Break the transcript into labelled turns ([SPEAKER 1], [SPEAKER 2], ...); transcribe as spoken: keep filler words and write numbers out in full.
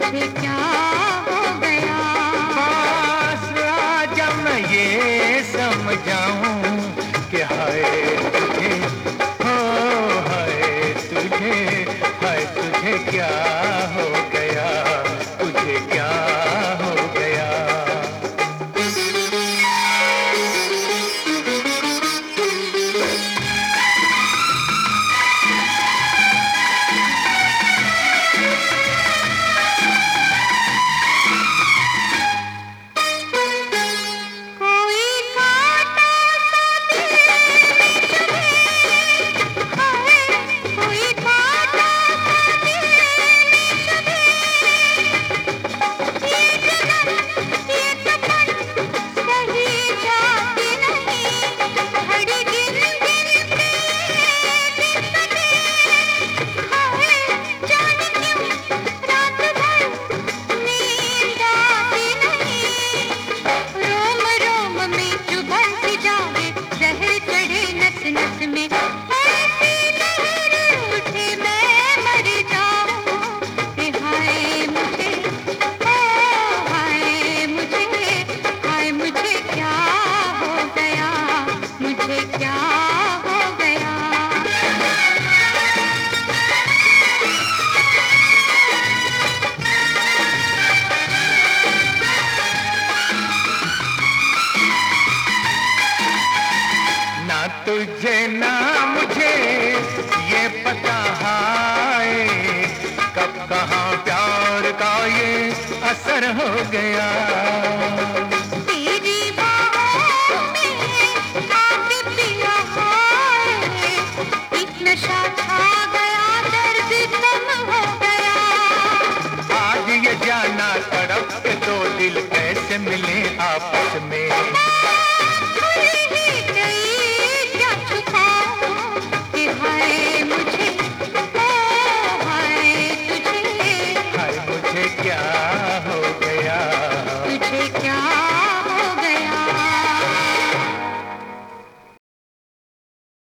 [SPEAKER 1] मुझे क्या हो गया।
[SPEAKER 2] पास आजा मैं ये समझाऊं कि हाय तुझे, हो हाय तुझे, हाय तुझे क्या हो गया, तुझे क्या हो गया। तुझे ना मुझे ये पता है कब कहाँ प्यार का ये असर हो गया।